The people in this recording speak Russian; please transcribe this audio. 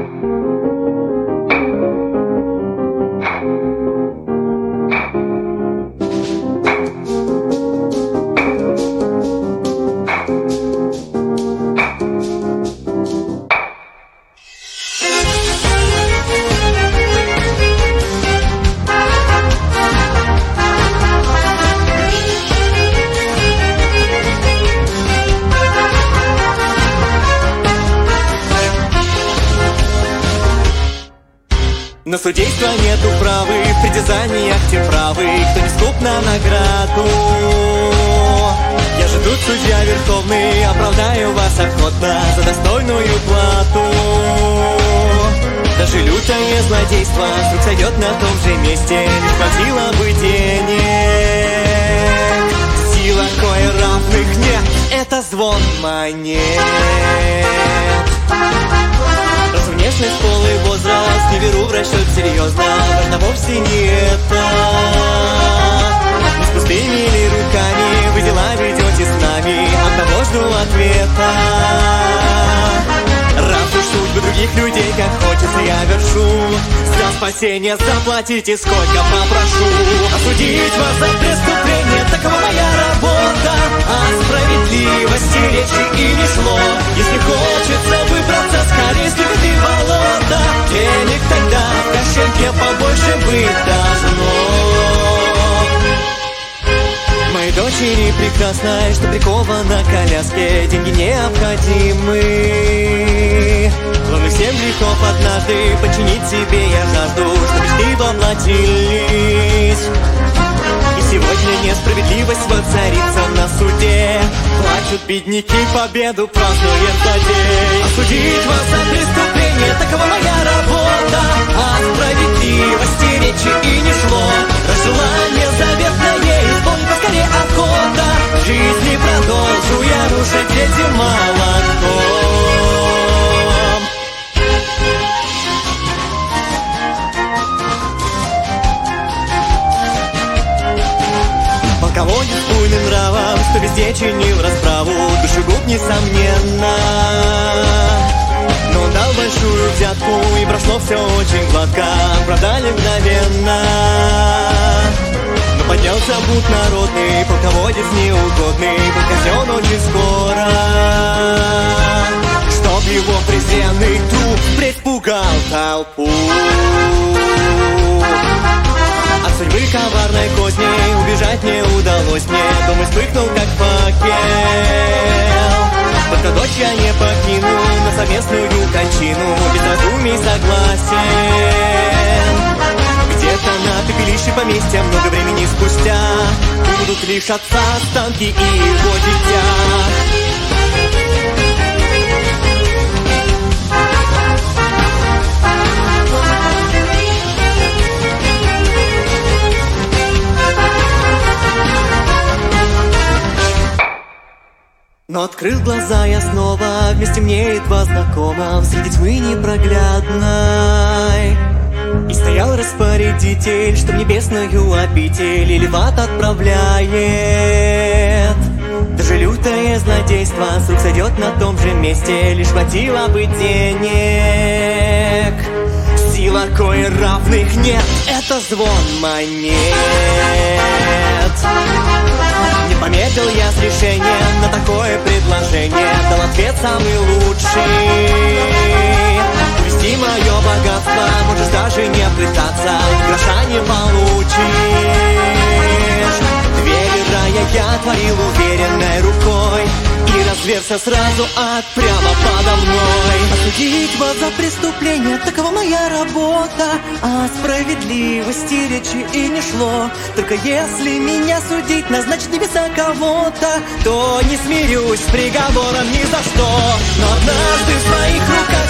На судейство нету правы, в притязаниях те правы, кто не скуп на награду. Я же тут судья верховный, оправдаю вас охотно за достойную плату. Даже лютое злодейство вдруг сойдет на том же месте, лишь хватило бы денег. Сила, кое равных нет, это звон монет. Внешность, пол и возраст не беру в расчет серьезно, важно вовсе не это. Не с пустыми ли руками вы дела ведете с нами, одного жду ответа. Раз уж судьбы других людей, как хочется, я вершу. За спасение заплатите, сколько попрошу. Осудить вас за преступление, такова моя работа. О справедливости речи и не шло. Если хочется выбраться скорее с любви болота, денег тогда в кошельке побольше быть должно. Моей дочери прекрасной, что прикована к коляске, деньги необходимы. Главных 7 грехов однажды подчинить себе я жажду, что мечты воплотились. И сегодня несправедливость воцарится на суде. Плачут бедняки, победу празднует злодей. Осудить вас за преступление, такова моя работа. О справедливости речи и не шло. Желание заветное исполнить поскорее охота. Жизни продолжу я рушить этим молотком. Полководец с буйным нравом, что везде чинил расправу, душегуб несомненно. Но он дал большую взятку, и прошло все очень гладко, продали мгновенно. Но поднялся бунт народный, полководец неугодный был казнен очень скоро. Чтоб его презренный труп предпугал толпу. От судьбы коварной козней убежать не удалось мне. Дом вспыхнул, как факел. Только дочь я не покину на совместную кончину, без раздумий согласен. Где-то на пепелище поместья много времени спустя будут лишь отца останки и его дитя. Но открыл глаза я снова, вместе мне едва знакомом, среди тьмы непроглядной. И стоял распорядитель, что в небесную обитель или в ад отправляет. Даже лютое злодейство с рук сойдет на том же месте, лишь хватило бы денег. Сила, кое равных нет, это звон монет. Не пометил я с решением на такое предложение, дал ответ самый лучший. Увести мое богатство можешь даже не пытаться, гроша не получишь. Двери рая я отворил уверенной рукой, и разверся сразу ад прямо подо мной. Осудить вас за преступление, такова моя работа. О справедливости речи и не шло. Только если меня судить назначит небеса кого-то, то не смирюсь с приговором ни за что. Но однажды в своих руках